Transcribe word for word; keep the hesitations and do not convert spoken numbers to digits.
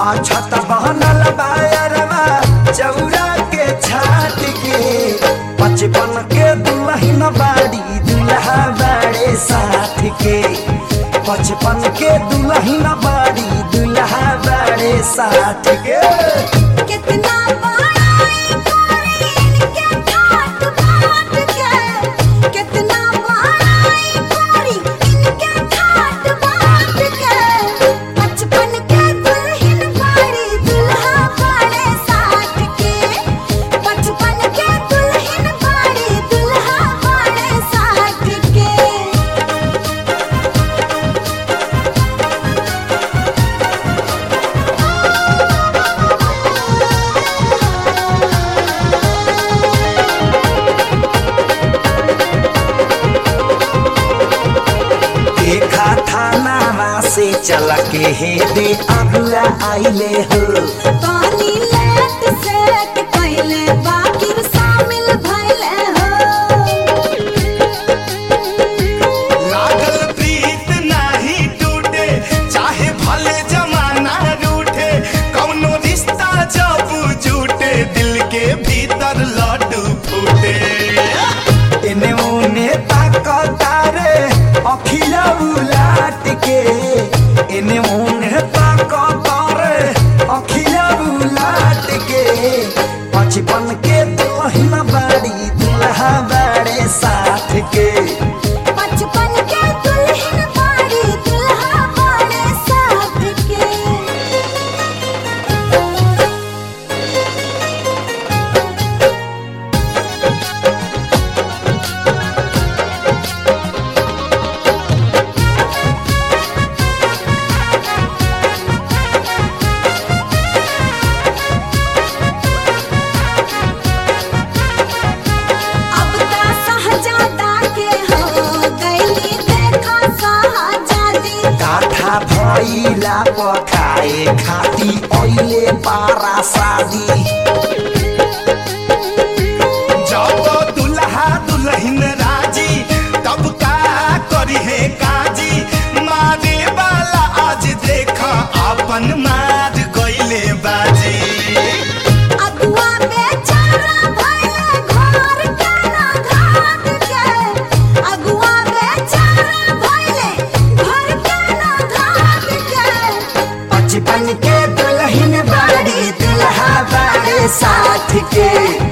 छत बहनल बायरवा चौरा के छाट के बचपन के दुल्हन बाड़ी दुल्हा बाड़े साथ के बचपन के दुल्हन बाड़ी दुल्हा बाड़े साथ के कितना बड़ाई करी इनके ठाट बाट के कितना बड़ाई करी इनके ठाट बाट के बचपन के दुल्हन बाड़ी दुल्हा बाड़े साथ के बचपन के दुल्हन बाड़ी दुल्हा बाड़े साथ के। देखा थाना से चल के हे दे अगुआ आइले हो पानी लेट सेट कइले बाकी शामिल भइले हो लागल प्रीत नाही टूटे चाहे भले जमाना रूठे कौनो रिश्ता जब जुटे दिल के भीतर लड्डू फूटे इने उने ताकतारे अखिया उलाट के इने उने ताकतारे अखिया उलाट के बचपन के दुल्हन बाड़ी दुल्हा बाड़े साथ के बचपन के दुल्हन बाड़ी दुल्हा बाड़े साथ के। अब ता शहजादा के हो गईली देखा शहजादी काठा भइला पकाए खाती ओइले पारा शादी जब दुल्हा दुल्हन राजी तब का करी है काजी मारे वाला आज देखा अपन मार गइले बाजी अगुआ बेचारा भइले घर के ना घाट के अगुआ बेचारा भइले घर के ना घाट के बचपन के दुल्हन बाड़ी दुल्हा बाड़े साथ के